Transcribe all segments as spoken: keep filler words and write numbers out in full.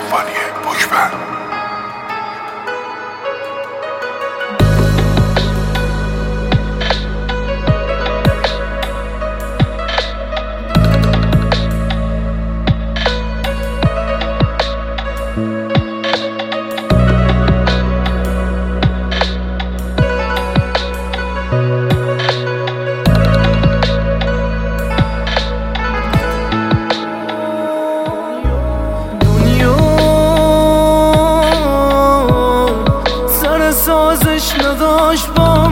کمپانی پشبند. سازش نداشت با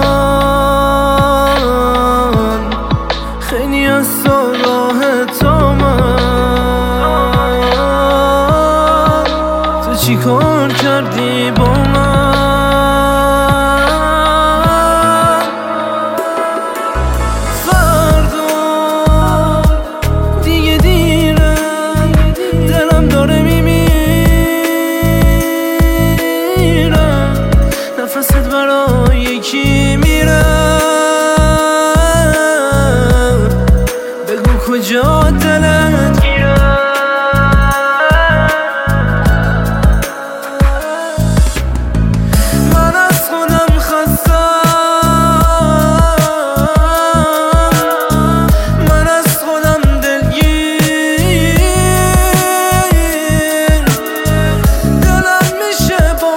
من، خیلی از راه تا من. تو چی کار کردی با من؟ فردا دیگه دیره، دلم داره نفست برای کی میره؟ بگو کجا دلت گیره؟ من از خودم خستم، من از خودم دلگیر، دلم میشه با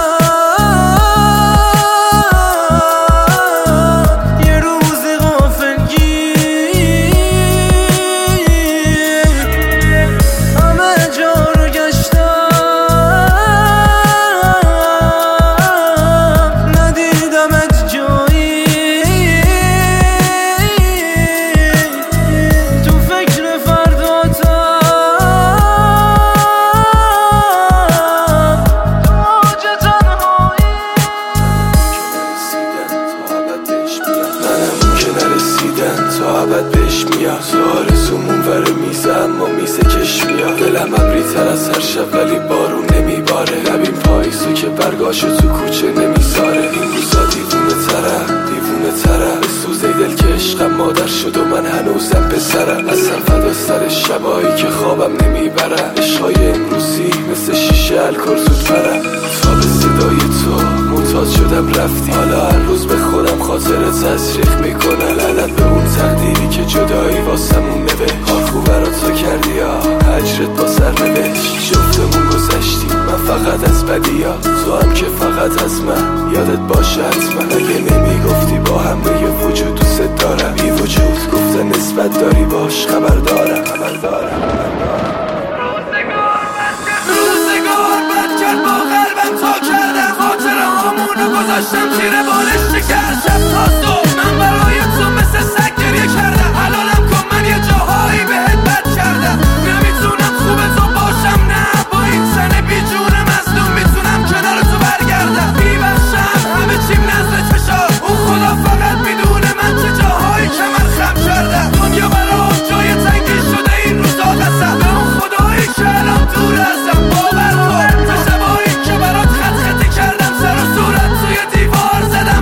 تا ابد بهش میاد. تو آرزومون وره میزه اما میزه کش میاد. دلم ابری تر از هر شب ولی بارون نمیباره. نبین پاییزو که برگاشو تو کوچه نمیذاره. این روزا دیوونه ترم دیوونه ترم، به سوزه دل که عشقم مادر شد و من هنوزم پسرم. اصلا فدا سر شبایی که خوابم نمیبرم. عشقای امروزی مثل شیشه الکل زود پرم. تا به صدای تو معتاد شدم رفتی، حالا هر روز به خودم خاطر تزریق میکنه. لعنت به اون تقدیری که جدایی واسمون نوشت. کار خوب برات تو کردی ها، هجرت با سر نوشت. جفتمون گذشتیم من فقط از بدیا، تو هم که فقط از من یادت باشه حتما. اگه نمیگفتی با همه وجود دوست دارم، بی وجود گفتن نسبت داری باش خبر دارم خبر دارم. روزگار بد کرد با قلبم تا کردم، خاطره هامونو گذاشتم زیر بالش شکر. شب تا صبح من برای تو مثل سگ گریه کردم. حلالم کن من یه جاهایی بهت بد کردم. نمیتونم خوب تو باشم، نه با این سن بی جون مظلوم میتونم کنار تو برگردم. میبخشم همه چیم نزدت فشار، اون خدا فقط میدونه من چه جاهایی که من خم کردم. دنیا برام جای تنگی شده این روزا، قسم به اون خدایی که الان دور ازم. باور کن تا شبایی که برات خط خطی کردم، سر و صورت توی دیوار زدم.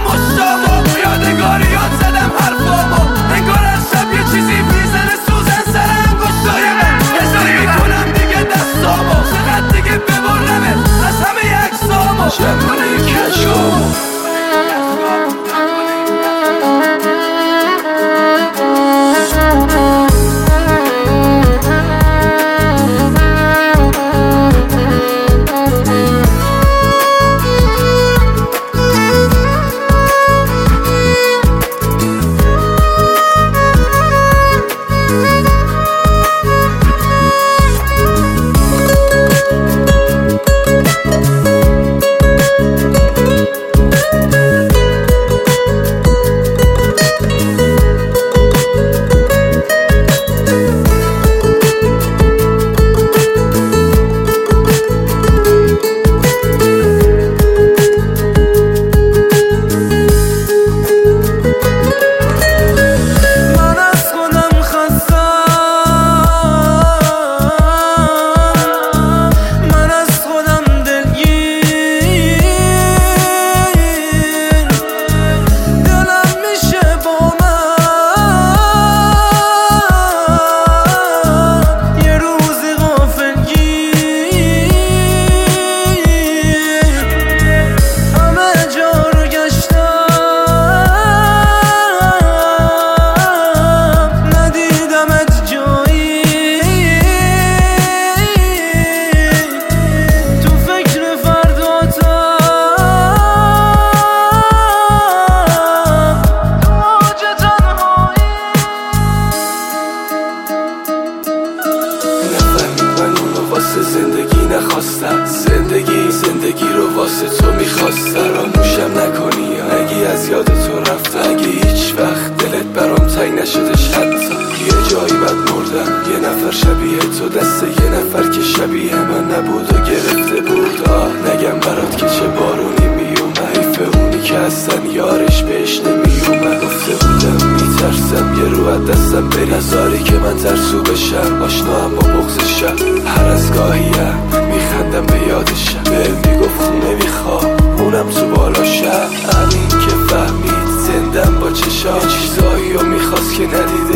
میخواستم زندگی زندگی رو واسه تو میخواستم فراموشم نکنی یا نگی از یاد تو رفتم اگه هیچ وقت دلت برام تنگ نشدش حتی یه جایی بد مردم یه نفر شبیه تو دست یه نفر که شبیه من نبود و گرفته بود آه نگم برات که چه بارونی میومد حیف اونی که اصلا یارش بهش نمیومد گفته بودم میترسم یه رو از دستم بری نذاری که من ترسو بشم آشنا هم با بغضشم هر از گاهیم میخندم به یادشم به میگفت خونه میخواد اونم تو بالاشم همین که فهمید زندم با چشام چیزایی رو میخواست که ندید